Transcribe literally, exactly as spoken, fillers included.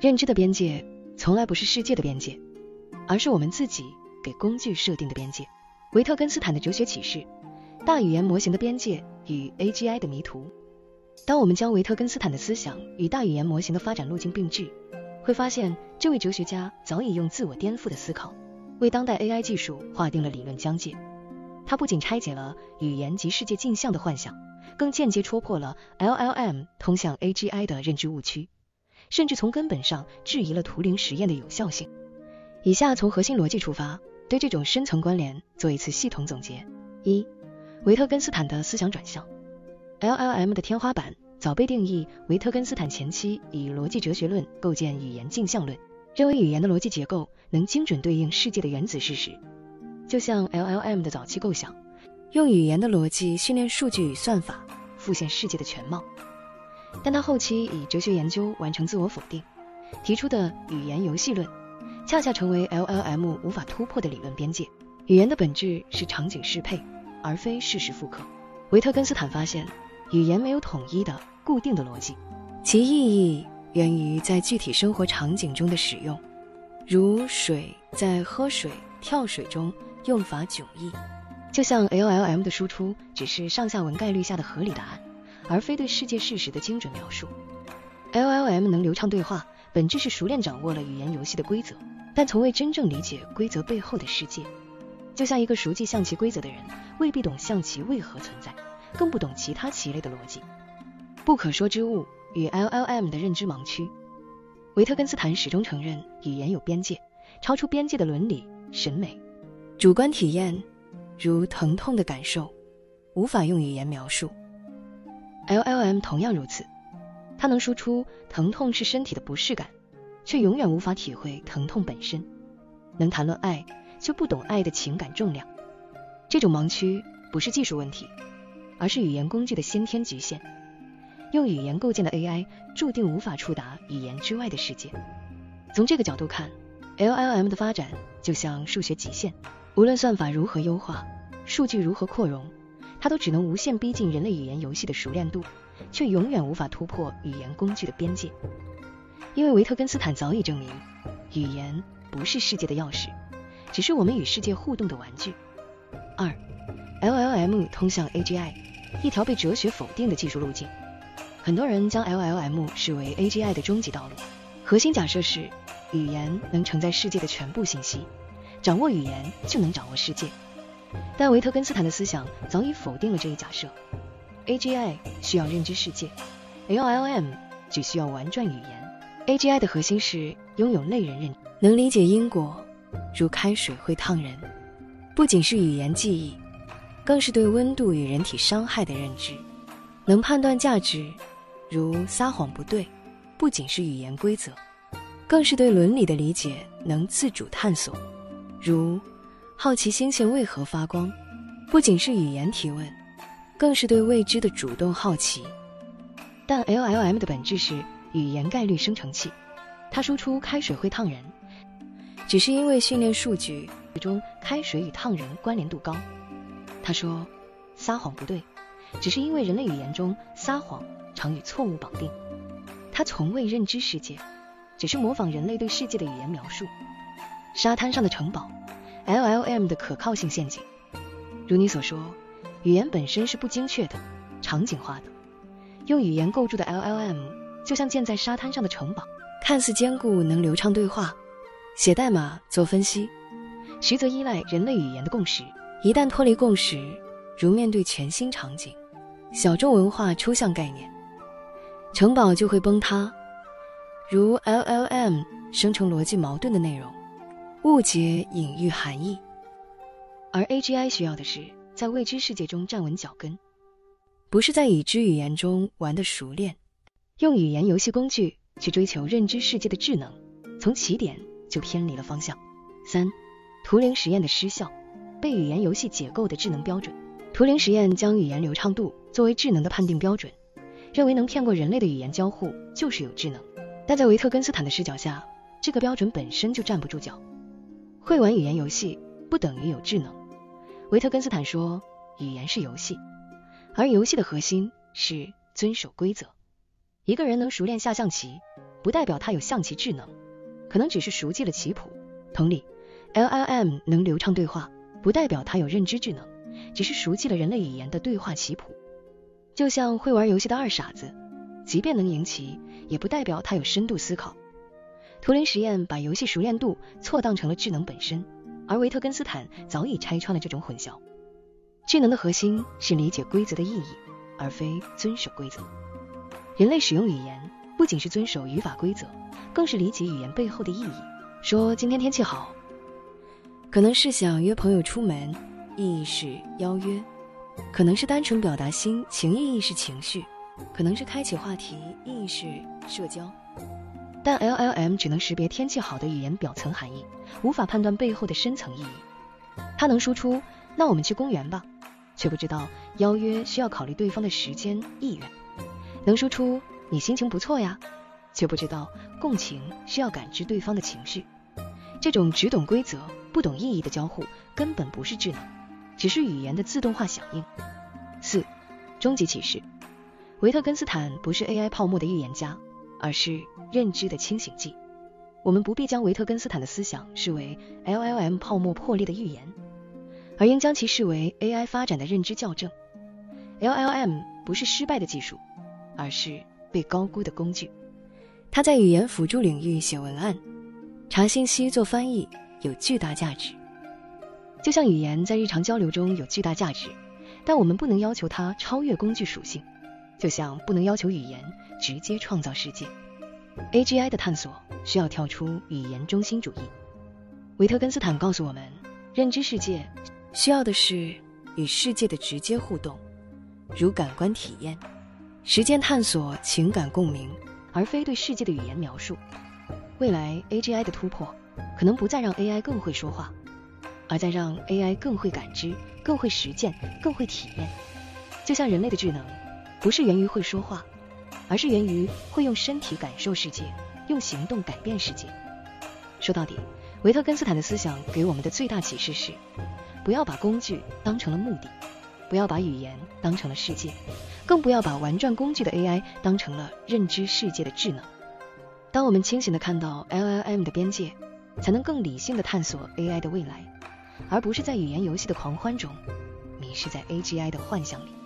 认知的边界从来不是世界的边界，而是我们自己给工具设定的边界。维特根斯坦的哲学启示：大语言模型的边界与 A G I 的迷途。当我们将维特根斯坦的思想与大语言模型的发展路径并置，会发现这位哲学家早已用自我颠覆的思考为当代 A I 技术划定了理论疆界。他不仅拆解了语言及世界镜像的幻想，更间接戳破了 L L M 通向 A G I 的认知误区，甚至从根本上质疑了图灵实验的有效性。以下从核心逻辑出发，对这种深层关联做一次系统总结。一、维特根斯坦的思想转向。 L L M 的天花板早被定义，维特根斯坦前期以逻辑哲学论构建语言镜像论，认为语言的逻辑结构能精准对应世界的原子事实。就像 L L M 的早期构想，用语言的逻辑训练数据与算法，复现世界的全貌。但他后期以哲学研究完成自我否定，提出的语言游戏论恰恰成为 L L M 无法突破的理论边界。语言的本质是场景适配，而非事实复刻。维特根斯坦发现，语言没有统一的固定的逻辑，其意义源于在具体生活场景中的使用，如水在喝水、跳水中用法迥异。就像 L L M 的输出只是上下文概率下的合理答案，而非对世界事实的精准描述。 L L M 能流畅对话，本质是熟练掌握了语言游戏的规则，但从未真正理解规则背后的世界。就像一个熟记象棋规则的人未必懂象棋为何存在，更不懂其他棋类的逻辑。不可说之物与 L L M 的认知盲区。维特根斯坦始终承认语言有边界，超出边界的伦理、审美、主观体验，如疼痛的感受，无法用语言描述。 L L M 同样如此，它能输出疼痛是身体的不适感，却永远无法体会疼痛本身，能谈论爱，却不懂爱的情感重量。这种盲区不是技术问题，而是语言工具的先天局限。用语言构建的 A I 注定无法触达语言之外的世界。从这个角度看， L L M 的发展就像数学极限，无论算法如何优化，数据如何扩容，它都只能无限逼近人类语言游戏的熟练度，却永远无法突破语言工具的边界。因为维特根斯坦早已证明，语言不是世界的钥匙，只是我们与世界互动的玩具。二、L L M 通向 A G I， 一条被哲学否定的技术路径。很多人将 L L M 视为 A G I 的终极道路，核心假设是语言能承载世界的全部信息，掌握语言就能掌握世界。但维特根斯坦的思想早已否定了这一假设。 A G I 需要认知世界， L L M 只需要玩转语言。 A G I 的核心是拥有类人认知，能理解因果，如开水会烫人，不仅是语言记忆，更是对温度与人体伤害的认知，能判断价值，如撒谎不对，不仅是语言规则，更是对伦理的理解能自主探索，如好奇星星为何发光，不仅是语言提问，更是对未知的主动好奇。但 L L M 的本质是语言概率生成器，它输出开水会烫人，只是因为训练数据中开水与烫人关联度高。他说撒谎不对，只是因为人类语言中撒谎常与错误绑定。他从未认知世界，只是模仿人类对世界的语言描述。沙滩上的城堡， L L M 的可靠性陷阱。如你所说，语言本身是不精确的、场景化的。用语言构筑的 L L M 就像建在沙滩上的城堡，看似坚固，能流畅对话，写代码做分析，实则依赖人类语言的共识。一旦脱离共识，如面对全新场景、小众文化抽象概念，城堡就会崩塌。如 L L M 生成逻辑矛盾的内容，误解隐喻含义。而 A G I 需要的是在未知世界中站稳脚跟，不是在已知语言中玩得熟练。用语言游戏工具去追求认知世界的智能，从起点就偏离了方向。三、图灵实验的失效，被语言游戏解构的智能标准。图灵实验将语言流畅度作为智能的判定标准，认为能骗过人类的语言交互就是有智能。但在维特根斯坦的视角下，这个标准本身就站不住脚。会玩语言游戏不等于有智能。维特根斯坦说，语言是游戏，而游戏的核心是遵守规则。一个人能熟练下象棋， 不代表它有象棋智能，可能只是熟记了棋谱。同理 ，L L M 能流畅对话，不代表它有认知智能，只是熟记了人类语言的对话棋谱。就像会玩游戏的二傻子，即便能赢棋，也不代表他有深度思考。图灵实验把游戏熟练度错当成了智能本身，而维特根斯坦早已拆穿了这种混淆。智能的核心是理解规则的意义，而非遵守规则。人类使用语言不仅是遵守语法规则，更是理解语言背后的意义。说今天天气好，可能是想约朋友出门，意义是邀约；可能是单纯表达心情，意义是情绪；可能是开启话题，意义是社交。但 L L M 只能识别天气好的语言表层含义，无法判断背后的深层意义。它能输出那我们去公园吧，却不知道邀约需要考虑对方的时间意愿；能输出你心情不错呀，却不知道共情需要感知对方的情绪。这种只懂规则不懂意义的交互根本不是智能，只是语言的自动化响应。四、终极启示：维特根斯坦不是 A I 泡沫的预言家，而是认知的清醒剂。我们不必将维特根斯坦的思想视为 L L M 泡沫破裂的预言，而应将其视为 A I 发展的认知校正。L L M 不是失败的技术，而是被高估的工具。它在语言辅助领域写文案、查信息、做翻译有巨大价值。就像语言在日常交流中有巨大价值，但我们不能要求它超越工具属性，就像不能要求语言直接创造世界。A G I 的探索需要跳出语言中心主义。维特根斯坦告诉我们，认知世界需要的是与世界的直接互动，如感官体验、实践探索、情感共鸣，而非对世界的语言描述。未来 A G I 的突破可能不再让 A I 更会说话，而在让 A I 更会感知、更会实践、更会体验。就像人类的智能不是源于会说话，而是源于会用身体感受世界，用行动改变世界。说到底，维特根斯坦的思想给我们的最大启示是，不要把工具当成了目的，不要把语言当成了世界，更不要把玩转工具的 A I 当成了认知世界的智能。当我们清醒地看到 L L M 的边界，才能更理性地探索 A I 的未来，而不是在语言游戏的狂欢中迷失在 A G I 的幻想里。